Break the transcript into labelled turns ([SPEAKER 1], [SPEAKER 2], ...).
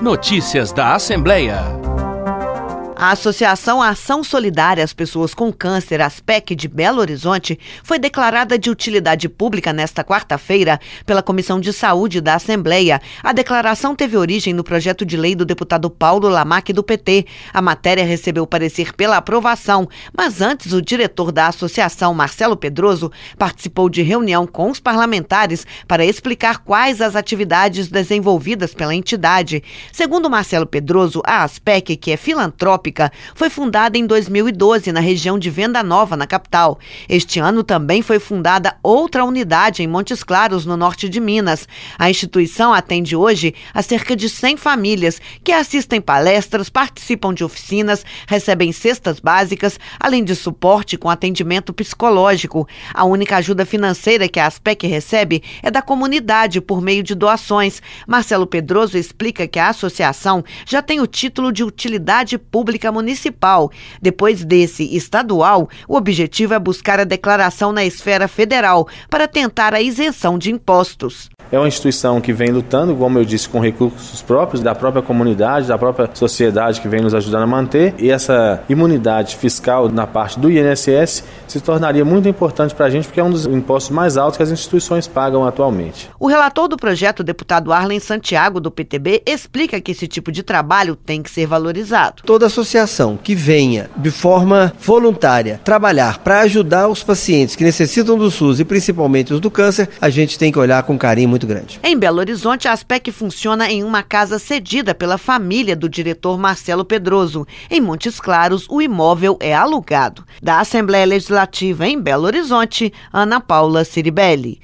[SPEAKER 1] Notícias da Assembleia.
[SPEAKER 2] A Associação Ação Solidária às Pessoas com Câncer, ASPEC, de Belo Horizonte, foi declarada de utilidade pública nesta quarta-feira pela Comissão de Saúde da Assembleia. A declaração teve origem no projeto de lei do deputado Paulo Lamaque, do PT. A matéria recebeu parecer pela aprovação, mas antes o diretor da associação, Marcelo Pedroso, participou de reunião com os parlamentares para explicar quais as atividades desenvolvidas pela entidade. Segundo Marcelo Pedroso, a ASPEC, que é filantrópica, foi fundada em 2012 na região de Venda Nova, na capital. Este ano também foi fundada outra unidade em Montes Claros, no norte de Minas. A instituição atende hoje a cerca de 100 famílias que assistem palestras, participam de oficinas, recebem cestas básicas, além de suporte com atendimento psicológico. A única ajuda financeira que a ASPEC recebe é da comunidade por meio de doações. Marcelo Pedroso explica que a associação já tem o título de utilidade pública municipal. Depois desse estadual, o objetivo é buscar a declaração na esfera federal para tentar a isenção de impostos.
[SPEAKER 3] É uma instituição que vem lutando, como eu disse, com recursos próprios da própria comunidade, da própria sociedade que vem nos ajudando a manter, e essa imunidade fiscal na parte do INSS se tornaria muito importante para a gente, porque é um dos impostos mais altos que as instituições pagam atualmente.
[SPEAKER 2] O relator do projeto, o deputado Arlen Santiago, do PTB, explica que esse tipo de trabalho tem que ser valorizado.
[SPEAKER 4] Toda associação que venha de forma voluntária trabalhar para ajudar os pacientes que necessitam do SUS e principalmente os do câncer, a gente tem que olhar com carinho muito grande.
[SPEAKER 2] Em Belo Horizonte, a ASPEC funciona em uma casa cedida pela família do diretor Marcelo Pedroso. Em Montes Claros, o imóvel é alugado. Da Assembleia Legislativa em Belo Horizonte, Ana Paula Ciribelli.